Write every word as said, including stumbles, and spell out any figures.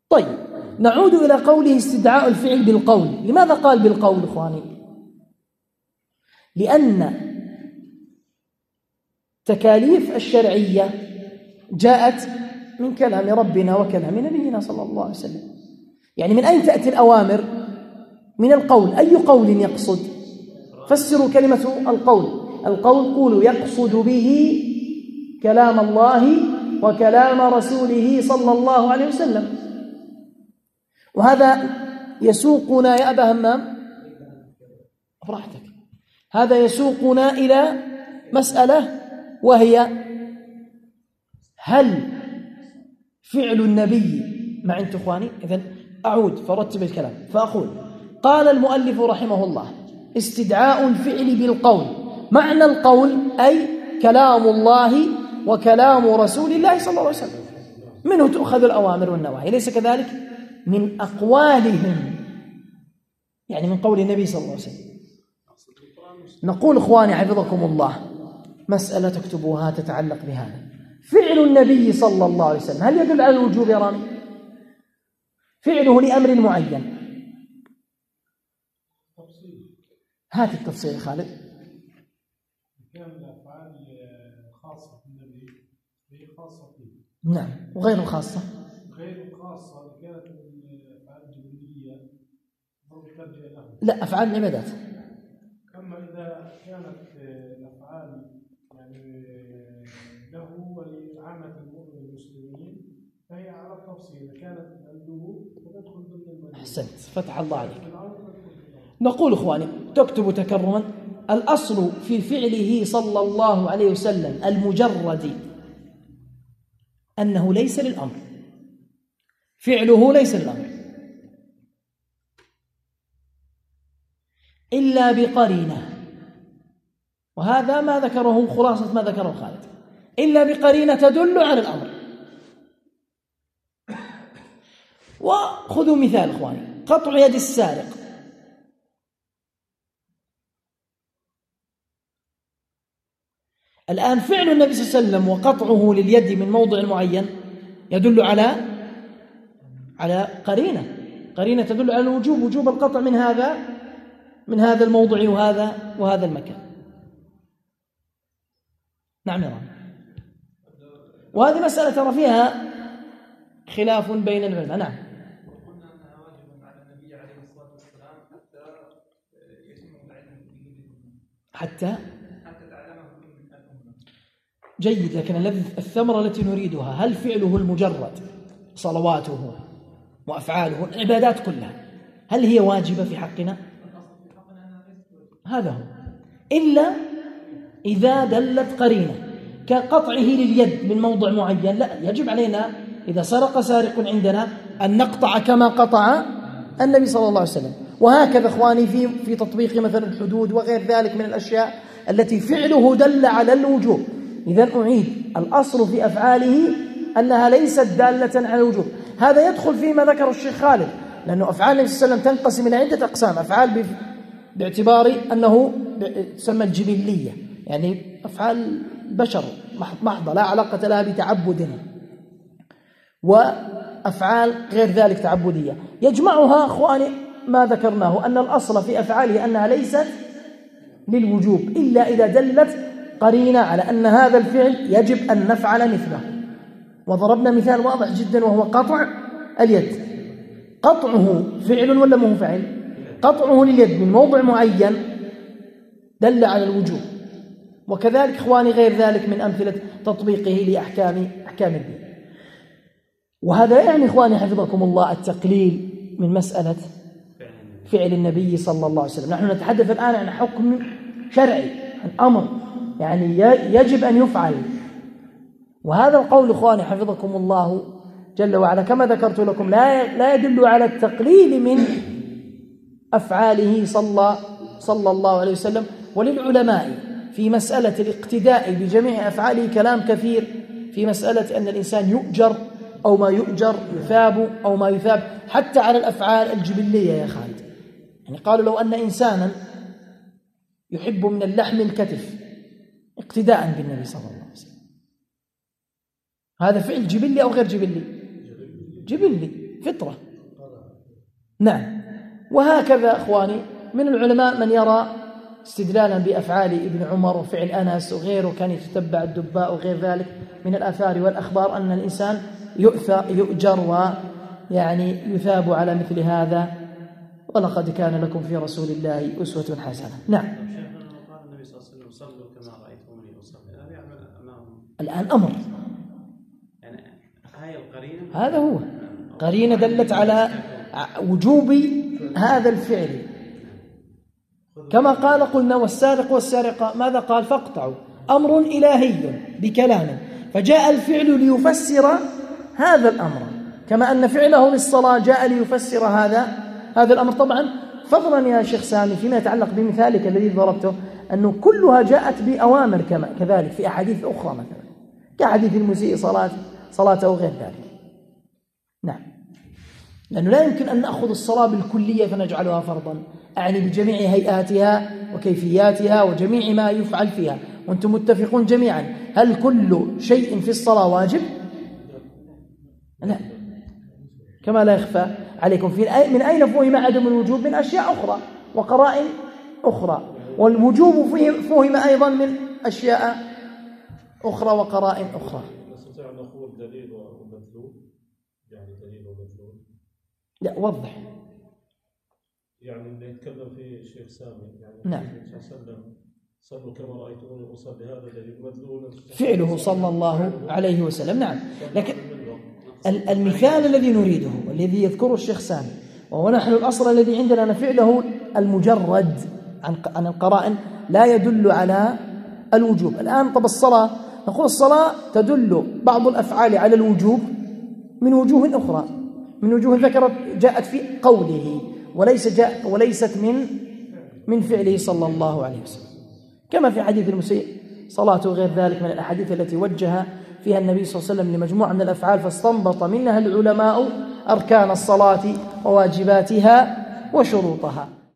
طيب، نعود إلى قوله استدعاء الفعل بالقول. لماذا قال بالقول إخواني؟ لأن تكاليف الشرعية جاءت من كلام ربنا وكلام نبينا صلى الله عليه وسلم. يعني من أين تأتي الأوامر؟ من القول. أي قول يقصد؟ فسروا كلمة القول. القول قولوا يقصد به كلام الله وكلام رسوله صلى الله عليه وسلم. وهذا يسوقنا يا أبا همام براحتك، هذا يسوقنا إلى مسألة، وهي هل فعل النبي مع أنت إخواني؟ إذن أعود فرتب الكلام فأقول: قال المؤلف رحمه الله: استدعاء الفعل بالقول. معنى القول أي كلام الله وكلام رسول الله صلى الله عليه وسلم، منه تؤخذ الأوامر والنواهي، ليس كذلك؟ من أقوالهم، يعني من قول النبي صلى الله عليه وسلم. نقول إخواني حفظكم الله مسألة تكتبوها تتعلق بهذا: فعل النبي صلى الله عليه وسلم هل يدل على الوجوب يا رامي؟ فعله لأمر معين، هات التفصيل يا خالد. كان الأفعال خاصة بالنبي هي خاصة فيه. نعم، وغير الخاصة غير الخاصة كانت الأفعال الجبلية ترجع له. لا، أفعال العبادات. أما إذا كانت الأفعال يعني له ولعامة المسلمين فهي على التفصيل، كانت عنده فتدخل ضمن المدينة. أحسنت، فتح الله عليك. نقول إخواني تكتب تكرما: الأصل في فعله صلى الله عليه وسلم المجرد أنه ليس للأمر، فعله ليس للأمر إلا بقرينة، وهذا ما ذكره خلاصة ما ذكره خالد، إلا بقرينة تدل على الأمر. وخذوا مثال إخواني: قطع يد السارق. الآن فعل النبي صلى الله عليه وسلم وقطعه لليد من موضع معين يدل على على قرينة قرينة تدل على الوجوب، وجوب القطع من هذا من هذا الموضع وهذا وهذا المكان. نعم يا رب. وهذه مسألة ترى فيها خلاف بين العلماء. نعم. وقلنا أنها واجب على النبي عليه الصلاة والسلام حتى يتم العلم حتى حتى تعلمه الأمة. جيد، لكن الثمرة التي نريدها هل فعله المجرد صلواته وأفعاله العبادات كلها هل هي واجبة في حقنا؟ هذا هو، إلا إذا دلت قرينة كقطعه لليد من موضع معين. لا، يجب علينا إذا سرق سارق عندنا أن نقطع كما قطع النبي صلى الله عليه وسلم. وهكذا إخواني في في تطبيق مثلا الحدود وغير ذلك من الأشياء التي فعله دل على الوجوب. إذن أعيد: الأصل في أفعاله أنها ليست دالة على الوجوب. هذا يدخل فيما ذكر الشيخ خالد، لأنه أفعال النبي صلى الله عليه وسلم تنقسم إلى عدة أقسام: أفعال باعتبار أنه تسمى الجبلية، يعني أفعال بشر محضة لا علاقة لها بتعبد، وأفعال غير ذلك تعبدية. يجمعها أخواني ما ذكرناه، أن الأصل في أفعاله أنها ليست للوجوب إلا إذا دلت قرينة على أن هذا الفعل يجب أن نفعل مثله. وضربنا مثال واضح جدا وهو قطع اليد. قطعه فعل ولا مو فعل؟ قطعه لليد من موضع معين دل على الوجوب. وكذلك إخواني غير ذلك من أمثلة تطبيقه لأحكام أحكام الدين. وهذا يعني إخواني حفظكم الله التقليل من مسألة فعل النبي صلى الله عليه وسلم. نحن نتحدث الآن عن حكم شرعي، عن أمر يعني يجب أن يفعل. وهذا القول إخواني حفظكم الله جل وعلا كما ذكرت لكم لا لا يدل على التقليل من أفعاله صلى صلى الله عليه وسلم. وللعلماء في مسألة الاقتداء بجميع أفعاله كلام كثير في مسألة أن الإنسان يؤجر أو ما يؤجر، يثاب أو ما يثاب، حتى على الأفعال الجبلية يا خالد. يعني قالوا لو أن إنسانا يحب من اللحم الكتف اقتداء بالنبي صلى الله عليه وسلم، هذا فعل جبلي أو غير جبلي؟ جبلي. فطرة. نعم. وهكذا أخواني من العلماء من يرى استدلالا بأفعال ابن عمر وفعل أنس وغيره، كان يتتبع الدباء وغير ذلك من الآثار والأخبار، أن الإنسان يؤجر ويعني يثاب على مثل هذا. ولقد كان لكم في رسول الله أسوة حسنة. نعم. النبي صلى الله عليه وسلم صلوا كما رأيتموني أصلي، هذا يعمل أمامهم الآن أمر، يعني هاي القرينة، هذا هو قرينة دلت على وجوب هذا الفعل. كما قال قلنا والسارق والسارقة ماذا قال؟ فاقطعوا، أمر إلهي بكلام، فجاء الفعل ليفسر هذا الأمر، كما أن فعله للصلاة جاء ليفسر هذا هذا الأمر. طبعا فضلا يا شيخ سامي فيما يتعلق بمثالك الذي ضربته، أنه كلها جاءت بأوامر كما كذلك في أحاديث أخرى، مثلا كحديث المسيء صلاة صلاته وغير ذلك. نعم. لأنه لا يمكن أن نأخذ الصلاة بالكلية فنجعلها فرضا، أعني بجميع هيئاتها وكيفياتها وجميع ما يفعل فيها. وأنتم متفقون جميعا، هل كل شيء في الصلاة واجب؟ لا، كما لا يخفى عليكم. في من أين فهم عدم الوجوب؟ من أشياء أخرى وقرائن أخرى، والوجوب فهم أيضا من أشياء أخرى وقرائن أخرى. نستطيع أن نقول دليل ومدلول، يعني دليل ومدلول. لا، وضح. يعني اللي يتكلم فيه الشيخ سامي، يعني نعم، النبي صلى الله عليه وسلم صلوا كما رأيتموني أصلي، هذا دليل مدلول فعله صلى الله عليه وسلم. نعم، لكن المثال الذي نريده والذي يذكره الشيخ سامي، وهو نحن الأصل الذي عندنا أن فعله المجرد عن القرائن لا يدل على الوجوب. الآن طب الصلاة، نقول الصلاة تدل بعض الأفعال على الوجوب من وجوه أخرى، من وجوه ذكرت جاءت في قوله، وليس جاء وليست من من فعله صلى الله عليه وسلم، كما في حديث المسيء صلاته وغير ذلك من الأحاديث التي وجه فيها النبي صلى الله عليه وسلم لمجموعة من الأفعال، فاستنبط منها العلماء أركان الصلاة وواجباتها وشروطها.